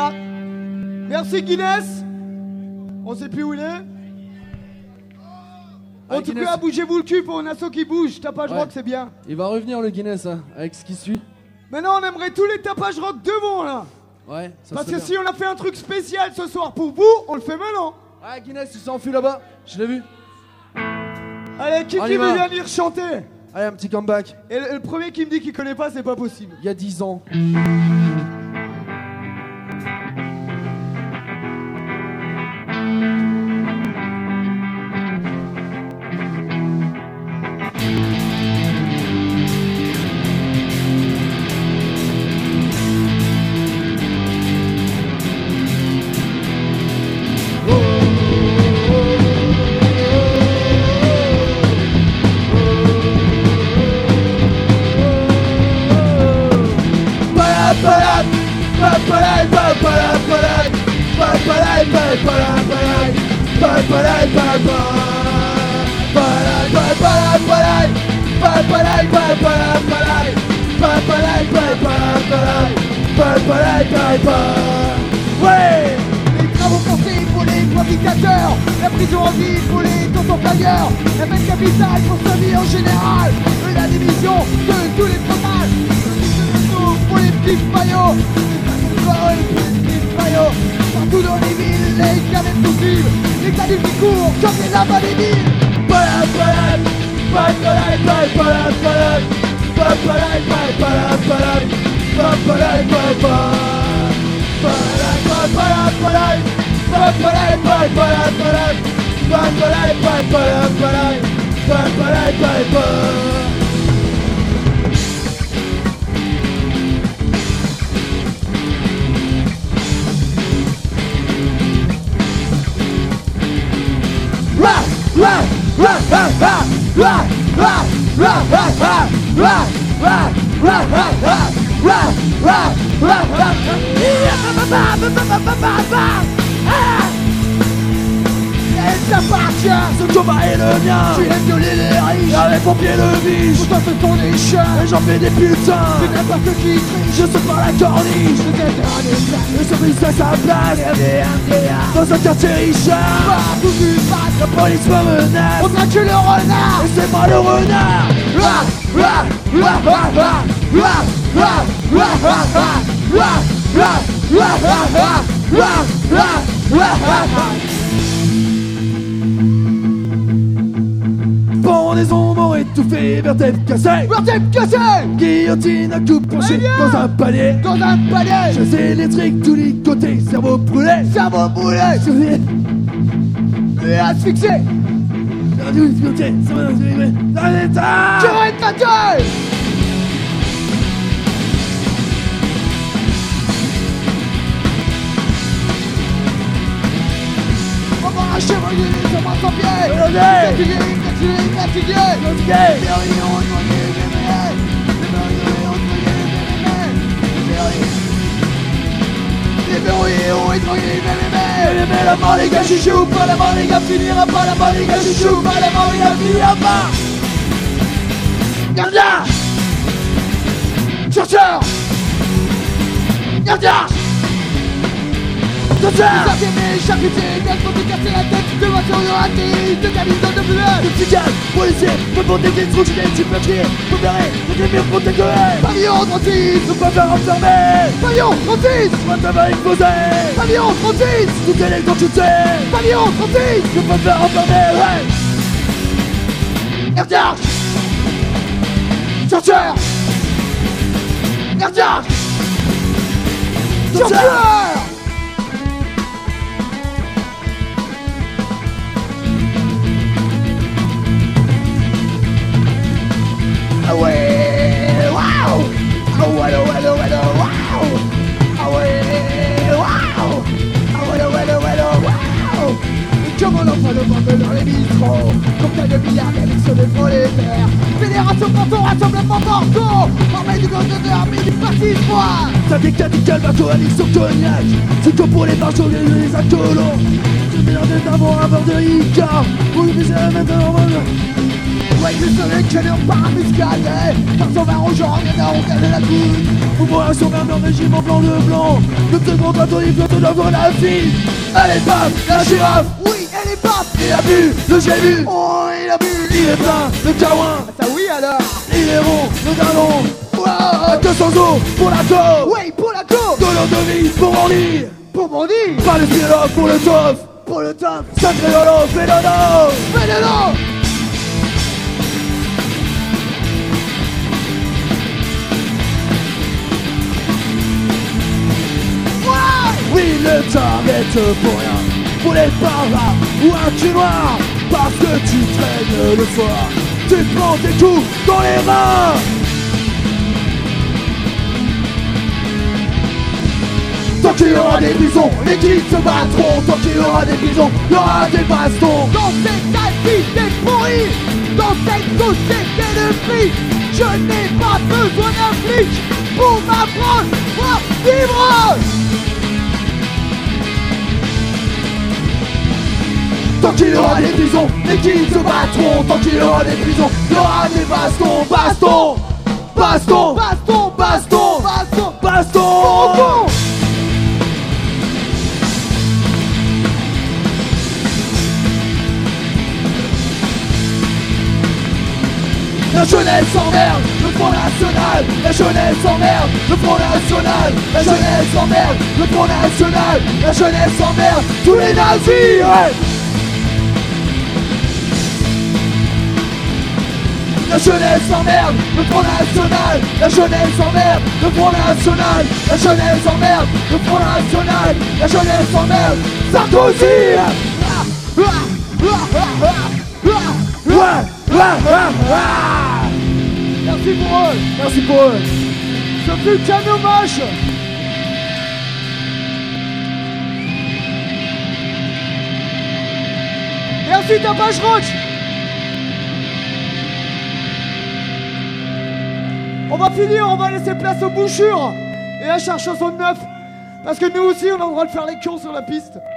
Voilà. Merci Guinness. On sait plus où il est. En tout cas, bougez-vous le cul pour un assaut qui bouge. Tapage rock, c'est bien. Il va revenir le Guinness, hein, avec ce qui suit. Maintenant, on aimerait tous les tapages rock devant, là. Ouais, ça Parce serait que bien. si on a fait un truc spécial ce soir pour vous, on le fait maintenant. Ah, Guinness, il s'enfuit là-bas. Je l'ai vu. Allez, qui On y veut va. venir chanter? Allez, un petit comeback. Et le premier qui me dit qu'il connaît pas, c'est pas possible. Il y a 10 ans. Ouais. Les travaux forcés pour les prédicateurs, la prison en ville pour les tontons flyers, la peine capitale pour sa vie en général, la division de tous les fromages, pour les petits paillots, les petits paillots, partout dans les villes, les gamins possibles, les cadets qui courent comme les lames à des villes. Ça appartient, ce combat est le mien. Tu aimes violer les riches, avec mon pied le biche. Pourtant ce sont des chiens, et j'en fais des putains. Tu n'importe qui triche, je saute par la corniche. Je t'éteins des places, le service à sa place. Dans un quartier richard, partout tu passes, la police me menace. On traque le renard, et c'est moi le renard. Pendaison, mort étouffé, vertèbre cassée. Vertèbre cassée. Guillotine à coupe penchée dans un palier. Dans un palier. Chasse électrique, tous les côtés, cerveau brûlé. Cerveau brûlé. Et asphyxié. Tu arrêtes ta gueule. On va arracher mon gueule sur mon pied. Fatigué. La mort les gars chouchou, pas la mort les gars finira pas, la mort les gars chouchou, pas la mort les gars finira pas. Gardien chercheur gardien chercheur. Vous avez charcuté, bien pour te casser la tête, de voiture de raté, de camisole de bleu. Le psychiatre, policier, peut monter des trous, tu peux crier, faut verrer, faut des murs pour t'écœurer. Pavillon 36, ne pas faire enfermer. Pavillon 36, moi ça va exploser. Pavillon 36, tout est électrocuté. Pavillon 36, ne pas faire enfermer, ouais. Gardien chercheur gardien chercheur. Ah ouais, waouh. Ah ouais, waouh. Ah ouais, waouh. Ah ouais, waouh. Comme on entend le vent dans les bistrots, cocktail de billard avec ceux des prolétaires. Fédération canton, rassemblement partout. Armée du gosse de l'armée du parti froid. Ça décale, bateau, Alix au cognac. C'est que pour les marchaux, les alcoolos. Tu mets des d'abord à bord de Icar. Pour le baiser maintenant, Ouais, je serai que leur paramuscade. 520 aux gens, y'en a, on gagne la couille. Vous moi sur ma mère, régime en blanc de blanc. Le second bateau, il flotte devant la fille. Elle est paf, la girafe. Oui, elle est paf. Il a bu, le j'ai vu. Oh, il a bu. Il est plein, le caouin. Ça oui alors. Il est rond, le dindon. Wow. 200 os pour la taupe. Ouais, pour la go. De l'eau de vie pour mon lit. Pour mon lit. Pas le stylo pour le tof. Pour le top. Sacré lolo, fais dodo. Fais-le-le. Oui, ne t'arrête pour rien. Pour les paras ou un cul noir. Parce que tu traînes le soir. Tu te prends tes coups dans les reins. Tant qu'il y aura des bisons, les kids se battront. Tant qu'il y aura des bisons, il y aura des bastons. Dans cette activité pourrie, dans cette société de flics, je n'ai pas besoin d'un flic pour m'apprendre à vivre. Tant qu'il y aura des bisons, les kids se battront. Tant qu'il y aura des bisons, il y aura des bastons. Baston, baston, Baston, baston, baston, baston. bon. La jeunesse s'emmerde, le Front National. La jeunesse s'emmerde, le Front National. La jeunesse s'emmerde, le Front National. La jeunesse s'emmerde, tous les nazis, ouais. La jeunesse s'emmerde, le Front National. La jeunesse s'emmerde, le Front National. La jeunesse s'emmerde, le Front National. La jeunesse s'emmerde, Sarkozy. Merci pour eux. Merci pour eux. Ce fut qu'un hommage. Merci Tapage Roach. On va finir, on va laisser place aux bouchures et à Charles Chanson de Neuf. Parce que nous aussi on a le droit de faire les cons sur la piste.